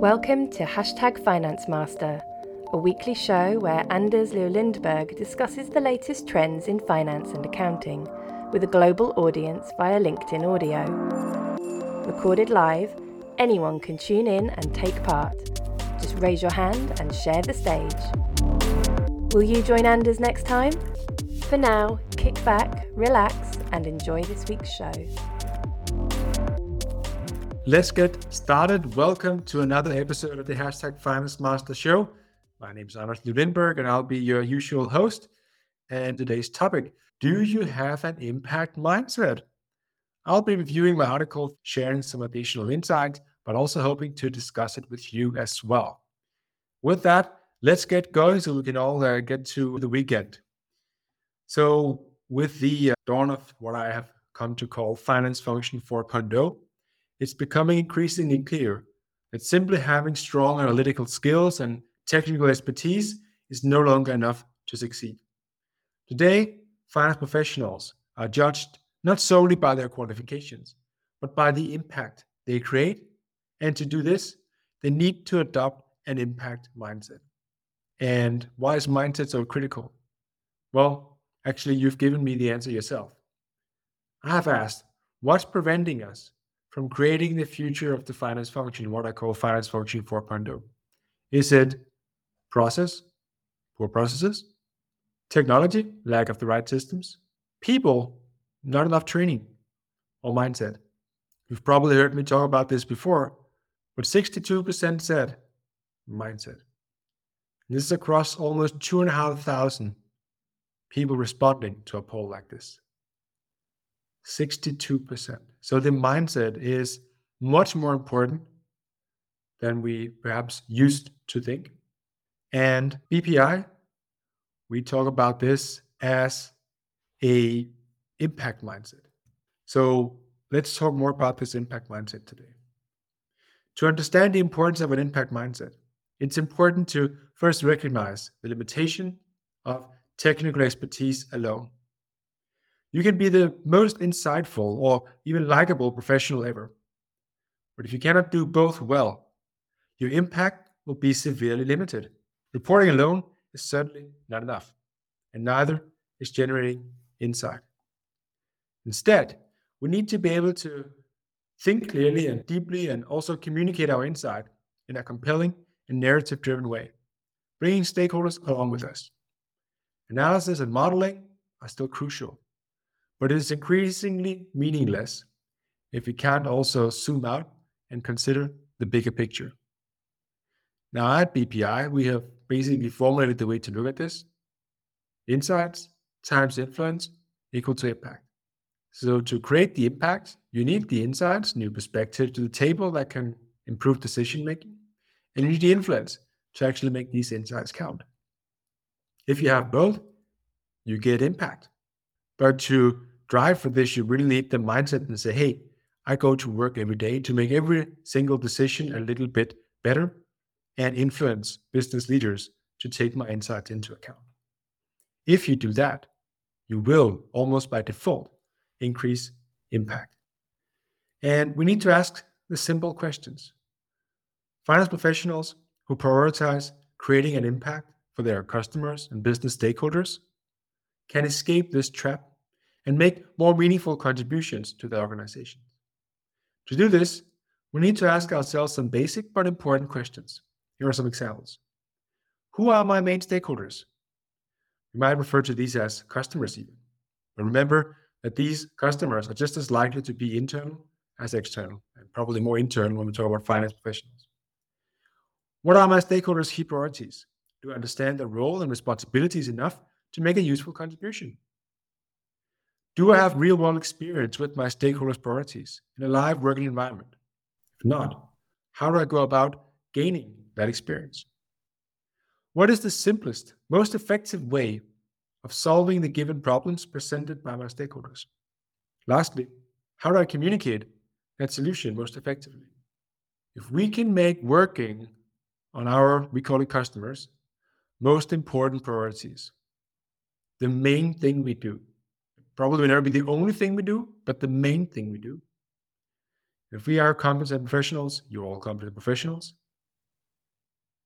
Welcome to #Finance Master, a weekly show where Anders Leo Lindberg discusses the latest trends in finance and accounting with a global audience via LinkedIn audio. Recorded live, anyone can tune in and take part. Just raise your hand and share the stage. Will you join Anders next time? For now, kick back, relax, and enjoy this week's show. Let's get started. Welcome to another episode of the #Finance Master Show. My name is Anders Leo Lindberg, and I'll be your usual host. And today's topic, do you have an impact mindset? I'll be reviewing my article, sharing some additional insights, but also hoping to discuss it with you as well. With that, let's get going so we can all get to the weekend. So with the dawn of what I have come to call Finance Function 4.0, it's becoming increasingly clear that simply having strong analytical skills and technical expertise is no longer enough to succeed. Today, finance professionals are judged not solely by their qualifications, but by the impact they create. And to do this, they need to adopt an impact mindset. And why is mindset so critical? Well, actually, you've given me the answer yourself. I have asked, what's preventing us from creating the future of the finance function, what I call Finance Function 4.0? Is it process, poor processes, technology, lack of the right systems, people, not enough training, or mindset? You've probably heard me talk about this before, but 62% said mindset. This is across almost 2,500 people responding to a poll like this. 62%. So the mindset is much more important than we perhaps used to think. And BPI, we talk about this as a impact mindset. So let's talk more about this impact mindset today. To understand the importance of an impact mindset, it's important to first recognize the limitation of technical expertise alone. You can be the most insightful or even likable professional ever. But if you cannot do both well, your impact will be severely limited. Reporting alone is certainly not enough, and neither is generating insight. Instead, we need to be able to think clearly and deeply and also communicate our insight in a compelling and narrative-driven way, bringing stakeholders along with us. Analysis and modeling are still crucial, but it is increasingly meaningless if we can't also zoom out and consider the bigger picture. Now at BPI, we have basically formulated the way to look at this. Insights times influence equal to impact. So to create the impact, you need the insights, new perspective to the table that can improve decision making, and you need the influence to actually make these insights count. If you have both, you get impact. But to drive for this, you really need the mindset and say, hey, I go to work every day to make every single decision a little bit better and influence business leaders to take my insights into account. If you do that, you will, almost by default, increase impact. And we need to ask the simple questions. Finance professionals who prioritize creating an impact for their customers and business stakeholders can escape this trap and make more meaningful contributions to the organization. To do this, we need to ask ourselves some basic but important questions. Here are some examples. Who are my main stakeholders? You might refer to these as customers even. But remember that these customers are just as likely to be internal as external, and probably more internal when we talk about finance professionals. What are my stakeholders' key priorities? Do I understand their role and responsibilities enough to make a useful contribution? Do I have real-world experience with my stakeholders' priorities in a live working environment? If not, how do I go about gaining that experience? What is the simplest, most effective way of solving the given problems presented by my stakeholders? Lastly, how do I communicate that solution most effectively? If we can make working on our, we call it customers, most important priorities, the main thing we do, probably will never be the only thing we do, but the main thing we do. If we are competent professionals, you're all competent professionals,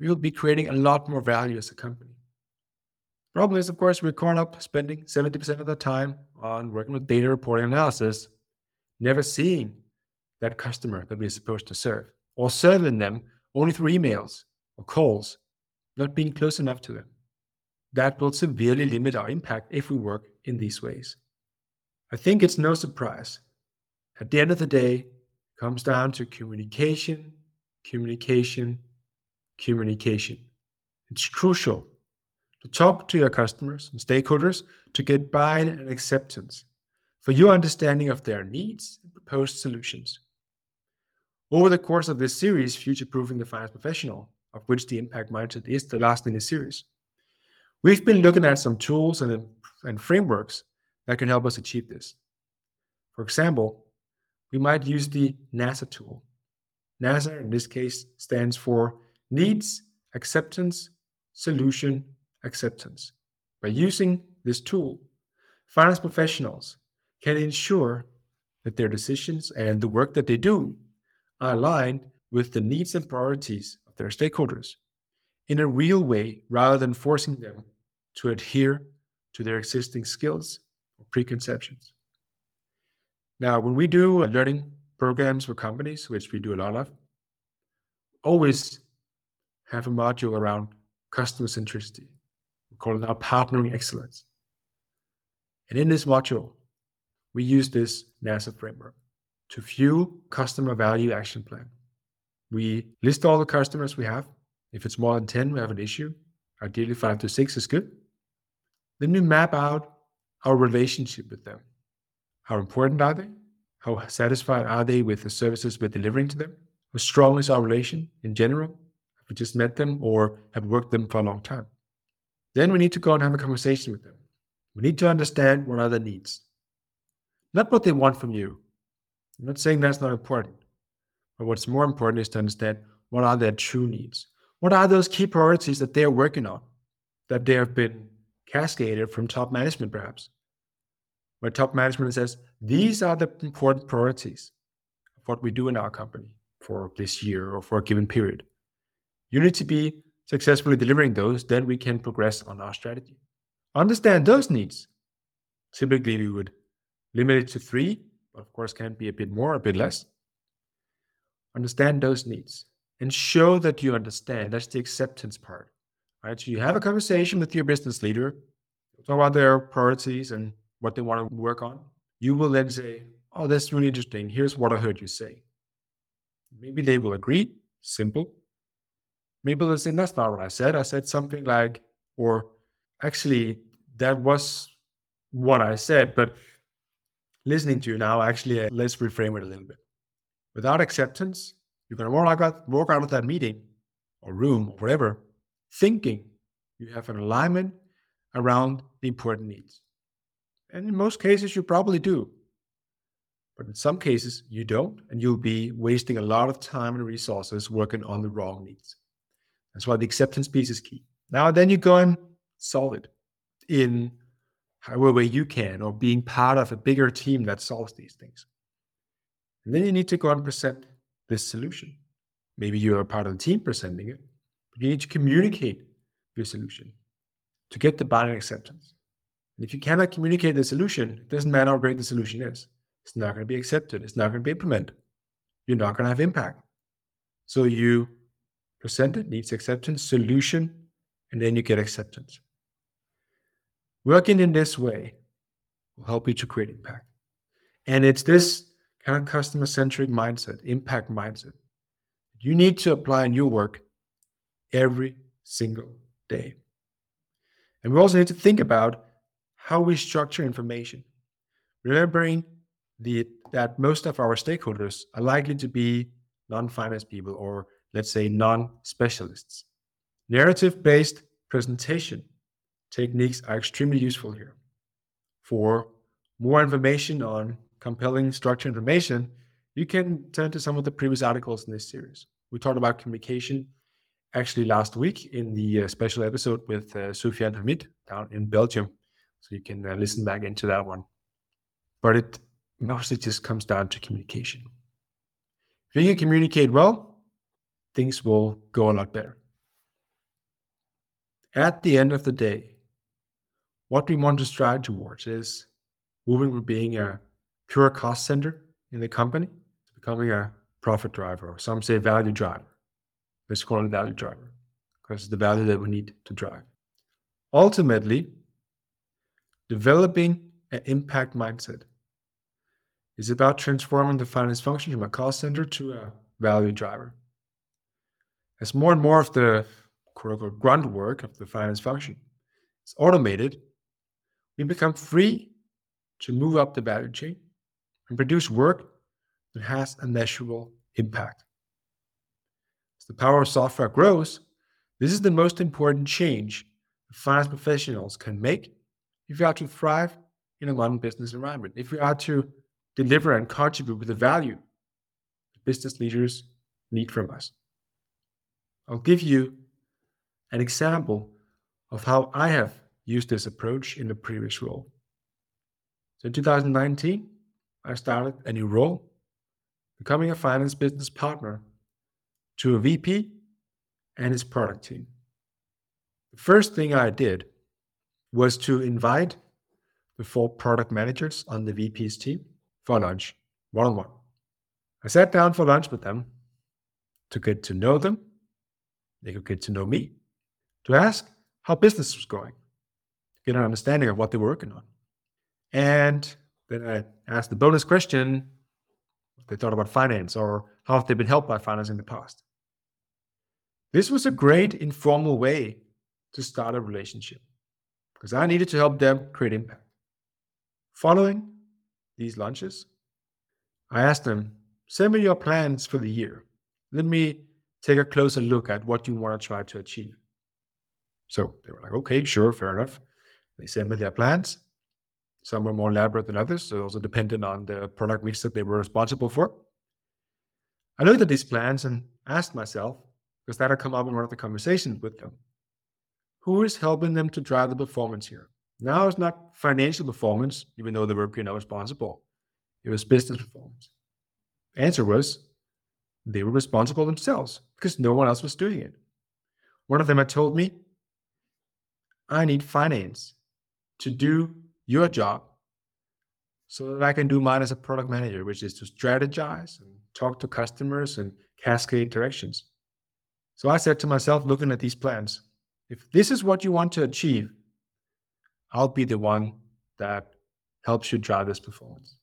we will be creating a lot more value as a company. Problem is, of course, we're caught up spending 70% of the time on working with data reporting analysis, never seeing that customer that we're supposed to serve, or serving them only through emails or calls, not being close enough to them. That will severely limit our impact if we work in these ways. I think it's no surprise. At the end of the day, it comes down to communication, communication, communication. It's crucial to talk to your customers and stakeholders to get buy-in and acceptance for your understanding of their needs and proposed solutions. Over the course of this series, Future-Proofing the Finance Professional, of which the Impact Mindset is the last in the series, we've been looking at some tools and frameworks that can help us achieve this. For example, we might use the NASA tool. NASA, in this case, stands for Needs, Acceptance, Solution, Acceptance. By using this tool, finance professionals can ensure that their decisions and the work that they do are aligned with the needs and priorities of their stakeholders in a real way, rather than forcing them to adhere to their existing skills or preconceptions. Now, when we do learning programs for companies, which we do a lot of, always have a module around customer centricity. We call it now partnering excellence. And in this module, we use this NASA framework to fuel customer value action plan. We list all the customers we have. If it's more than 10, we have an issue. Ideally, 5 to 6 is good. Then we map out our relationship with them. How important are they? How satisfied are they with the services we're delivering to them? How strong is our relation in general? Have we just met them or have worked them for a long time? Then we need to go and have a conversation with them. We need to understand what are their needs. Not what they want from you. I'm not saying that's not important. But what's more important is to understand what are their true needs. What are those key priorities that they're working on, that they have been cascaded from top management perhaps? Where top management says, these are the important priorities of what we do in our company for this year or for a given period. You need to be successfully delivering those, then we can progress on our strategy. Understand those needs. Typically, we would limit it to 3, but of course can be a bit more, a bit less. Understand those needs and show that you understand. That's the acceptance part, right? So you have a conversation with your business leader, talk about their priorities and what they want to work on. You will then say, oh, that's really interesting. Here's what I heard you say. Maybe they will agree, simple. Maybe they'll say, that's not what I said. I said something like, or actually, that was what I said, but listening to you now, actually, let's reframe it a little bit. Without acceptance, you're going to walk out of that meeting or room or whatever, thinking you have an alignment around the important needs. And in most cases, you probably do. But in some cases, you don't, and you'll be wasting a lot of time and resources working on the wrong needs. That's why the acceptance piece is key. Now, then you go and solve it in however way you can, or being part of a bigger team that solves these things. And then you need to go and present this solution. Maybe you're a part of the team presenting it, but you need to communicate your solution to get the buy-in acceptance. And if you cannot communicate the solution, it doesn't matter how great the solution is. It's not going to be accepted. It's not going to be implemented. You're not going to have impact. So you present it, needs acceptance, solution, and then you get acceptance. Working in this way will help you to create impact. And it's this kind of customer-centric mindset, impact mindset, you need to apply in your work every single day. And we also need to think about how we structure information, remembering that most of our stakeholders are likely to be non-finance people, or let's say non-specialists. Narrative-based presentation techniques are extremely useful here. For more information on compelling structured information, you can turn to some of the previous articles in this series. We talked about communication actually last week in the special episode with Soufiane Hamid down in Belgium. So you can listen back into that one. But it mostly just comes down to communication. If you can communicate well, things will go a lot better. At the end of the day, what we want to strive towards is moving from being a pure cost center in the company to becoming a profit driver, or some say value driver. Let's call it value driver, because it's the value that we need to drive. Ultimately, developing an impact mindset is about transforming the finance function from a cost center to a value driver. As more and more of the quote-unquote grunt work of the finance function is automated, we become free to move up the value chain and produce work that has a measurable impact. As the power of software grows, this is the most important change that finance professionals can make if we are to thrive in a modern business environment, if we are to deliver and contribute with the value that business leaders need from us. I'll give you an example of how I have used this approach in the previous role. So in 2019, I started a new role, becoming a finance business partner to a VP and his product team. The first thing I did was to invite the 4 product managers on the VP's team for lunch, one-on-one. I sat down for lunch with them to get to know them. They could get to know me, to ask how business was going, to get an understanding of what they were working on. And then I asked the bonus question, what they thought about finance, or how have they been helped by finance in the past. This was a great informal way to start a relationship, because I needed to help them create impact. Following these lunches, I asked them, send me your plans for the year. Let me take a closer look at what you want to try to achieve. So they were like, okay, sure, fair enough. They sent me their plans. Some were more elaborate than others, so it also depended on the product mix that they were responsible for. I looked at these plans and asked myself, because that had come up in one of the conversations with them, who is helping them to drive the performance here? Now it's not financial performance, even though they were responsible. It was business performance. The answer was they were responsible themselves because no one else was doing it. One of them had told me, I need finance to do your job so that I can do mine as a product manager, which is to strategize and talk to customers and cascade directions. So I said to myself, looking at these plans, if this is what you want to achieve, I'll be the one that helps you drive this performance.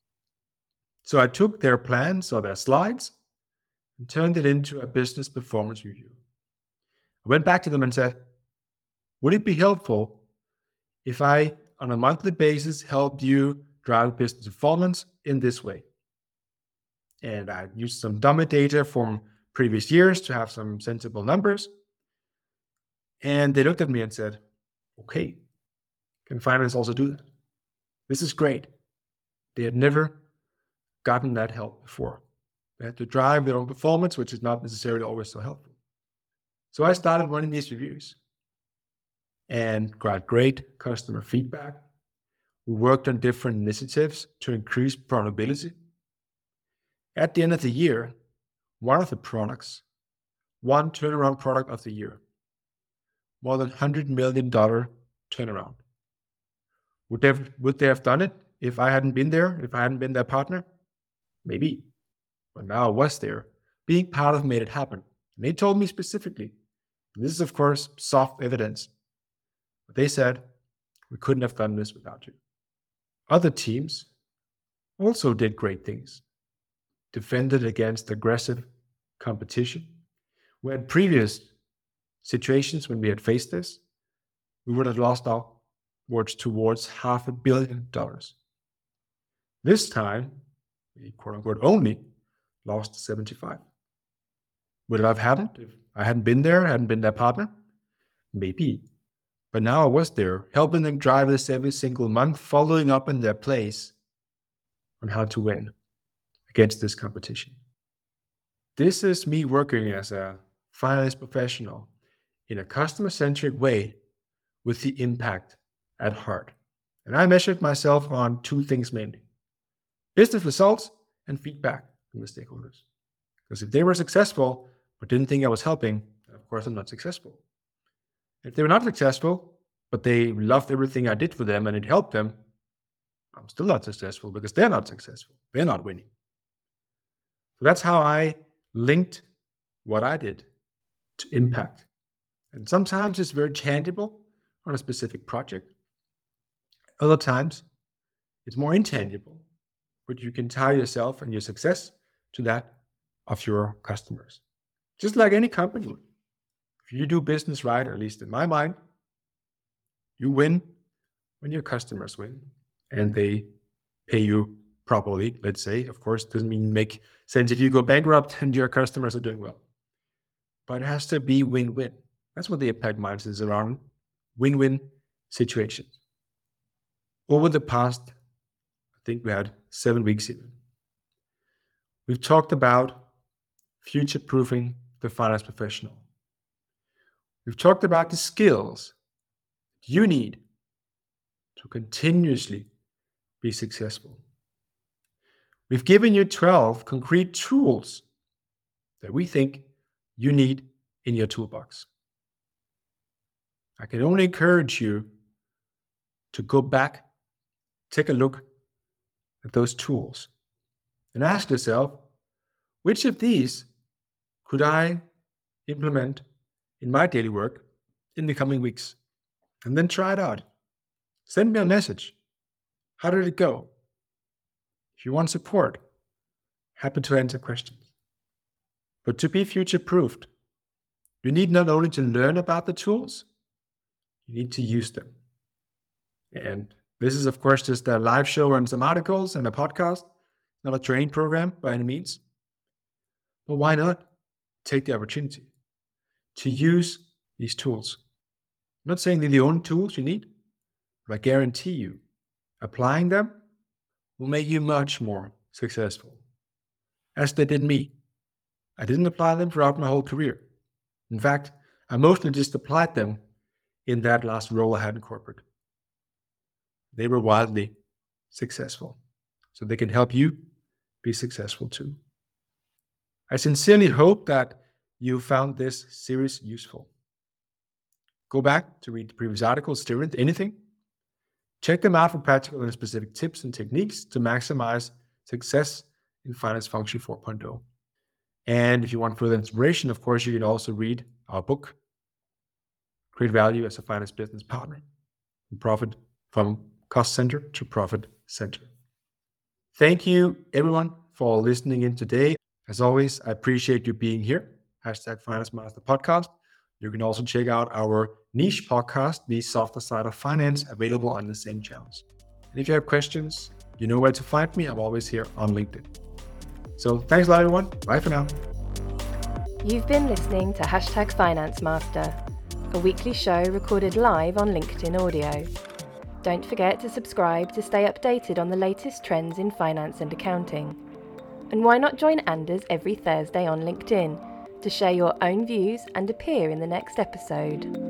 So I took their plans or their slides and turned it into a business performance review. I went back to them and said, would it be helpful if I, on a monthly basis, helped you drive business performance in this way? And I used some dummy data from previous years to have some sensible numbers. And they looked at me and said, okay, can finance also do that? This is great. They had never gotten that help before. They had to drive their own performance, which is not necessarily always so helpful. So I started running these reviews and got great customer feedback. We worked on different initiatives to increase profitability. At the end of the year, one of the products won turnaround product of the year, more than $100 million turnaround. Would they have done it if I hadn't been there, if I hadn't been their partner? Maybe. But now I was there. Being part of made it happen. And they told me specifically, and this is of course soft evidence, but they said, we couldn't have done this without you. Other teams also did great things. Defended against aggressive competition. We had previous situations when we had faced this, we would have lost towards $500 million. This time, we quote unquote only lost 75. Would it have happened if I hadn't been there, hadn't been their partner? Maybe. But now I was there, helping them drive this every single month, following up in their place on how to win against this competition. This is me working as a finance professional in a customer-centric way with the impact at heart. And I measured myself on 2 things mainly: business results and feedback from the stakeholders. Because if they were successful but didn't think I was helping, of course I'm not successful. If they were not successful, but they loved everything I did for them and it helped them, I'm still not successful because they're not successful. They're not winning. So that's how I linked what I did to impact. And sometimes it's very tangible on a specific project. Other times it's more intangible, but you can tie yourself and your success to that of your customers. Just like any company would. If you do business right, or at least in my mind, you win when your customers win and they pay you properly, let's say. Of course, it doesn't mean make sense if you go bankrupt and your customers are doing well. But it has to be win-win. That's what the impact mindset is around, win-win situations. Over the past, I think we had 7 weeks even, we've talked about future-proofing the finance professional. We've talked about the skills you need to continuously be successful. We've given you 12 concrete tools that we think you need in your toolbox. I can only encourage you to go back, take a look at those tools, and ask yourself, which of these could I implement in my daily work in the coming weeks? And then try it out. Send me a message. How did it go? If you want support, happy to answer questions. But to be future-proofed, you need not only to learn about the tools, you need to use them. And this is, of course, just a live show and some articles and a podcast, not a training program by any means. But why not take the opportunity to use these tools? I'm not saying they're the only tools you need, but I guarantee you, applying them will make you much more successful, as they did me. I didn't apply them throughout my whole career. In fact, I mostly just applied them in that last role I had in corporate. They were wildly successful, so they can help you be successful too. I sincerely hope that you found this series useful. Go back to read the previous articles, student, anything. Check them out for practical and specific tips and techniques to maximize success in Finance Function 4.0. And if you want further inspiration, of course, you can also read our book, Create Value as a Finance Business Partner, Profit from Cost Center to Profit Center. Thank you, everyone, for listening in today. As always, I appreciate you being here. #Finance Master Podcast. You can also check out our niche podcast, The Softer Side of Finance, available on the same channels. And if you have questions, you know where to find me. I'm always here on LinkedIn. So thanks a lot, everyone. Bye for now. You've been listening to #Finance Master, a weekly show recorded live on LinkedIn Audio. Don't forget to subscribe to stay updated on the latest trends in finance and accounting. And why not join Anders every Thursday on LinkedIn to share your own views and appear in the next episode?